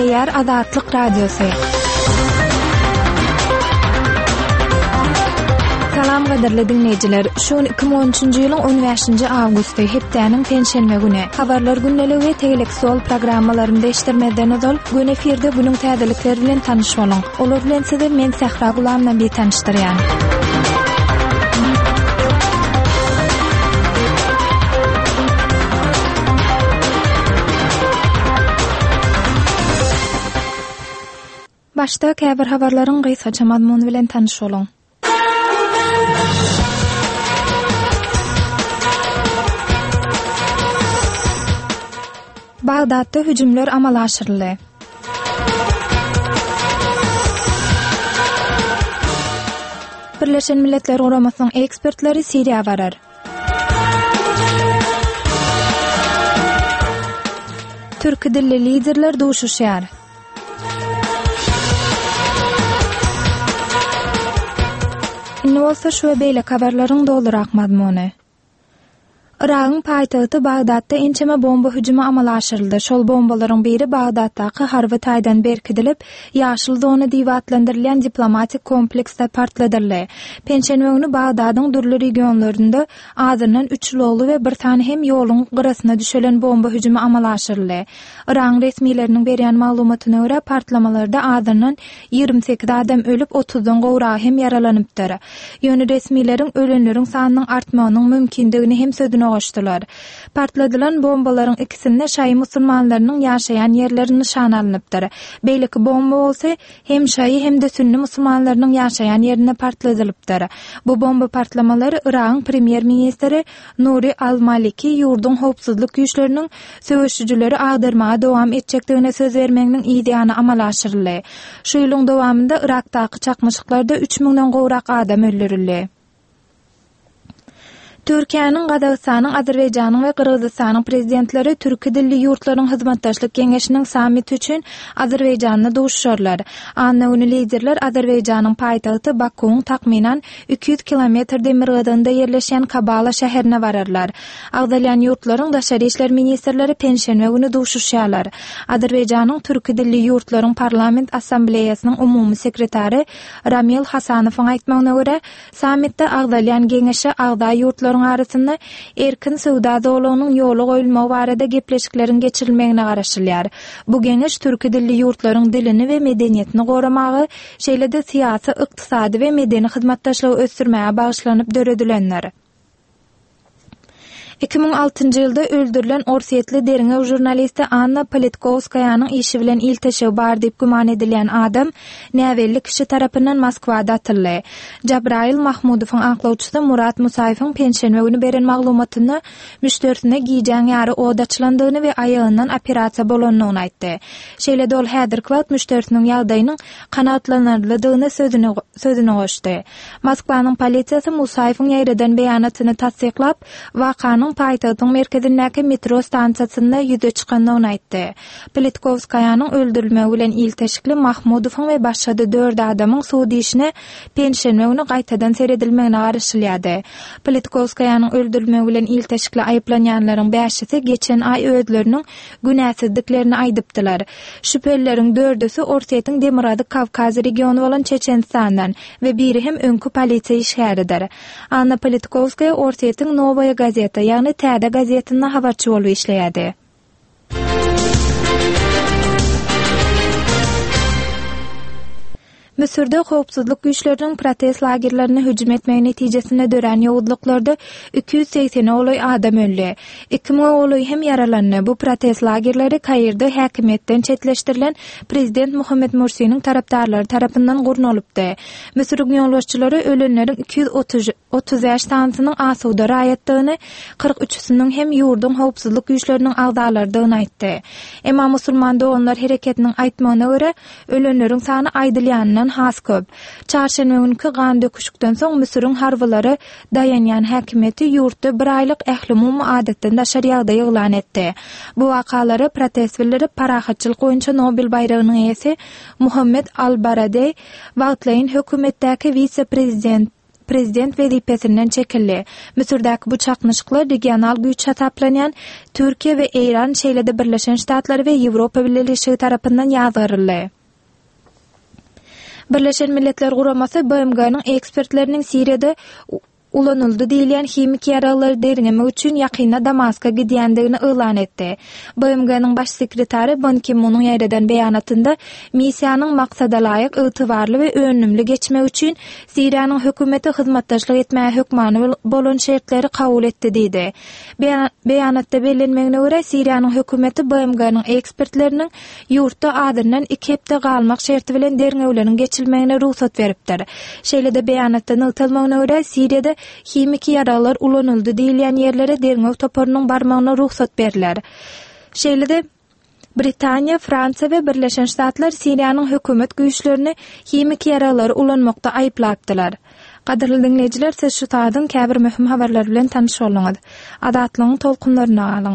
Eýär Azatlyk Radiosu. Salam gaderli dinleyijiler. Şu 2013-nji ýylyň 15-nji awgusty hepdeniň penşenme güni. Habarlar gündeli we teleksual programmalarynda işlermeden ozal gün efirde bunyň täzelikleri bilen tanyş boluň. Olar bilen sizi men Sahra Gulamna bir tanışdyrýan. Başda käbir habarlaryň gysgaça mazmuny bilen tanyş boluň. Bagdatda hüjümler amala aşyryldy. Birleşen Milletler Guramasynyň ekspertleri Siriýa barar. Türk dilli liderler duşuşýar. Indi bolsa şu beýle habarlaryň doldurak mazmuny. Iragyň paýtagty Bagdatda ençeme bomba hüjümi amala aşyryldy. Şol bombalaryň biri Bagdatdaky harby taýdan berkidilip, ýaşyl zona diýip adlandyrylýan diplomatik kompleksde partladyrly. Penşenme günü Bagdadyň dürli regionlarynda azyndan 3 ýolu we bir tane hem ýoluň gyrasyna düşelen bomba hüjümi amala aşyryldy. Iran resmiýetleriniň berýän maglumatyna görä partlamalarda azyndan 28 adam ölüp 30-dan gowra hem yaralanypdyr. Ýöne resmiýetleriň ölenleriň sanynyň artmagynyň mümkindigini hem söýdüne goşdylar. Partladylan bombalaryň ikisinde şaý musulmanlarynyň ýaşaýan ýerleri nişan alınıpdyr. Beýleki bomba bolsa hem şaý hem de sünni musulmanlarynyň ýaşaýan ýerine partladylypdyr. Bu bomba partlamalary Iragyň premier ministri Nuri al-Maliki ýurdun howpsuzlyk güýçleriniň söwüşçüleri agdyrmaga dowam etjekdigine söz bermeginiň ideýany amala aşyryldy. Şu ýylyň dowamında Irakdaky çakmyşyklarda 3000-den gowrak adam öldürildi. Türkiýanyň, Gazagystanyň, Azerbaýjanyň we Kyrgyzstanyň prezidentleri türk dilli ýurtlaryň hyzmatdaşlyk geňeşiniň samiti üçin Azerbaýjanda duşuşarlar. Anna uni liderler Azerbaýjanyň paýtagty Bakuň takminan 200 km demir gydynda ýerleşen Kabala şäherine bararlar. Agdalýan ýurtlaryň daşary işler ministrleri penşenme güni duşuşýarlar. Azerbaýjanyň türk dilli ýurtlaryň parlament assambleýasynyň umumy sekretary Ramil Hasanowyň aýtmagyna görä, samitde agdalýan geňeşe agda ýurtlar arasında erkin sowda dowlagynyň ýolu goýulmagy barada gepleşiklerin geçirilmegine garaşylýar. Bu geňeş türk dilli ýurtlaryň dilini we medeniýetini goramagy, şeýle-de syýasy, ykdysady we medeni hyzmatdaşlygy ösdürmäge bagyşlanyp döredilenler. 2006-njy ýylda öldürilen Orsetli deriňe jurnalisti Anna Politkovskaýanyň işi bilen ilteşew bar diýip güman edilýän adam näwelli kişi tarapyndan Moskwada atyldy. Jabrail Mahmudowyň aklawçysy Murat Musaýewiň penşenme güni beren maglumatyny müşterisine giýjän ýary odaçlandygyny we aýagyndan operasiýa bolanyny aýtdy. Şeýle-de ol häzirki wagt müşterisiniň ýagdaýynyň kanatlanarlydygyny sözüne goşdy. Moskwanyň polisiýasy Musaýewiň ýaýradan beýanatyny tasdiklap, wakanyň paýtagtyň merkezindäki metro stansiýasynda ýüze çykanyny aýtdy. Politkovskaýanyň öldürilmegi bilen ilteşikli Mahmudowyň we başga 4 adamyň sudy işine penşenme güni gaýtadan seredilmegine garaşylýady. Politkovskaýanyň öldürilmegi bilen ilteşikli aýyplanýanlaryň 5-si geçen aý özleriniň günäsizliklerini aýdypdylar. Şüphelilerin 4-si Orsetiň Demirady Kavkaz regiony bolan Çeçenistandan we biri hem öňkü polisiýa işgäridir. Anna Politkovskaya Orsetiň Novaya gazeta, ýagny Täze gazetinde habarçy bolup işleýärdi. Müsürde howpsuzlyk güýçleriniň protest lagerlerine hüjüm etmegi netijesinde dören ýowudlyklarda 280 olay adam öldü. 2000 olay hem yaralandy. Bu protest lagerleri Kairde häkimetden çetleşdirilen prezident Muhammed Mursiýiň tarapdarlary tarapyndan gurnulypdy. Müsürlük ýolbaşçylary ölenleriň 230 ýaş tansynyň asuda raýatdygyny, 43-siniň hem ýurdun howpsuzlyk güýçleriniň agdalardygyny aýtdy. Emma musulman doganlar hereketiniň aýtmagyna görä, ölenleriň sany aýdylýanyň has köp. Çarşamba günkü gan döküşükden soň Müsürüň harbylary dayanýan häkimeti ýurtda bir aýlyk ähli-mum adatdan daşary ýagdaý elan etdi. Bu wakalary protestçileri parahatçylyk boýunça Nobel bayragynyň eýesi Muhammed al-Baradey wagtlaryň hökümetdäki vice-prezident prezident wezipesinden çekildi. Misir'däki bu çaknışyklar regional güýç hataplanýan Türkiýe we Eýran şeýlede Birleşen Ştatlary we Ýewropa Birleşigi tarapyndan ýazgyryldy. Birleşen Milletler Guramasy BMG-nyň ekspertleriniň Siriýede ulanıldı diýilen himik ýaralary derňemek üçin ýakynda Damaska gidýändigini elan etdi. BMG-nyň baş sekretary Ban Ki-moon'un ýerden beýanatynda missiýanyň maksada laýyk, ygtybarly we önümli geçmek üçin Siriýanyň hökümeti hyzmatdaşlyk etmäge hökmany bolan şertleri kabul etdi diýdi. Beýanatda bellenmegine görä Siriýanyň hökümeti BMG-nyň ekspertleriniň ýurtda adyrdan 2 hepde galmak şerti bilen derňekleriň geçilmegine ruhsat beripdir. Şeýlede beýanatda nöwtelmegine görä Siriýada himik ýaralar ulanyldy diýilen ýerlere derňek toparynyň barmagyna ruhsat berilýär. Şeýlede Britaniýa, Fransa we Birleşen Ştatlar Siriýanyň hökümet güýçlerini himik ýaralar ulanmakda aýplapdylar. Gaderly dinleýijiler, siz şu taýdan käbir möhüm habarlar bilen tanyş bolňyz. Adatlygyň tolkunlaryna galyň.